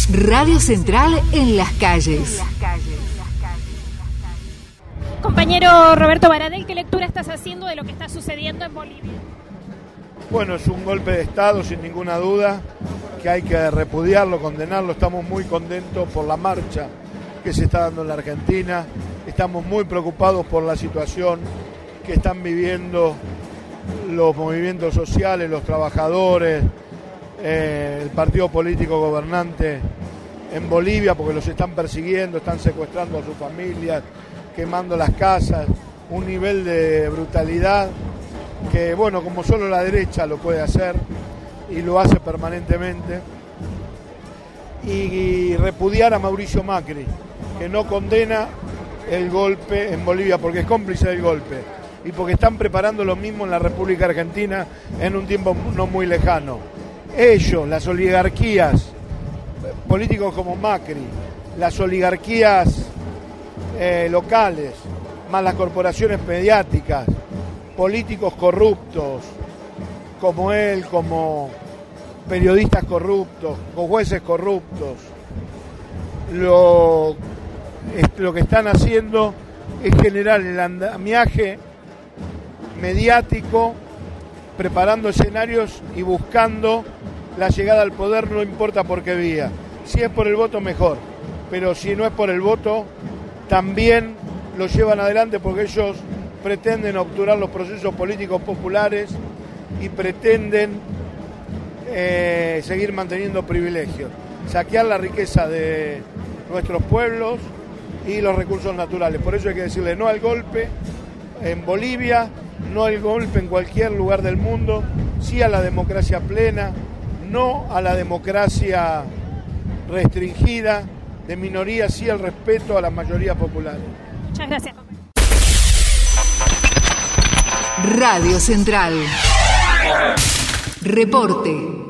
Radio Central en las calles. Compañero Roberto Baradel, ¿qué lectura estás haciendo de lo que está sucediendo en Bolivia? Bueno, es un golpe de Estado sin ninguna duda, que hay que repudiarlo, condenarlo. Estamos muy contentos por la marcha que se está dando en la Argentina. Estamos muy preocupados por la situación que están viviendo los movimientos sociales, los trabajadores, el partido político gobernante en Bolivia, porque los están persiguiendo, están secuestrando a sus familias, quemando las casas, un nivel de brutalidad que, bueno, como solo la derecha lo puede hacer y lo hace permanentemente. Y repudiar a Mauricio Macri, que no condena el golpe en Bolivia porque es cómplice del golpe y porque están preparando lo mismo en la República Argentina en un tiempo no muy lejano. Ellos, las oligarquías, políticos como Macri, las oligarquías locales, más las corporaciones mediáticas, políticos corruptos como él, como periodistas corruptos, con jueces corruptos, lo que están haciendo es generar el andamiaje mediático, preparando escenarios y buscando la llegada al poder, no importa por qué vía. Si es por el voto, mejor, pero si no es por el voto, también lo llevan adelante porque ellos pretenden obturar los procesos políticos populares y pretenden seguir manteniendo privilegios, saquear la riqueza de nuestros pueblos y los recursos naturales. Por eso hay que decirle no al golpe en Bolivia, no al golpe en cualquier lugar del mundo, sí a la democracia plena, no a la democracia restringida de minorías, sí al respeto a las mayorías populares. Muchas gracias. Radio Central. Reporte.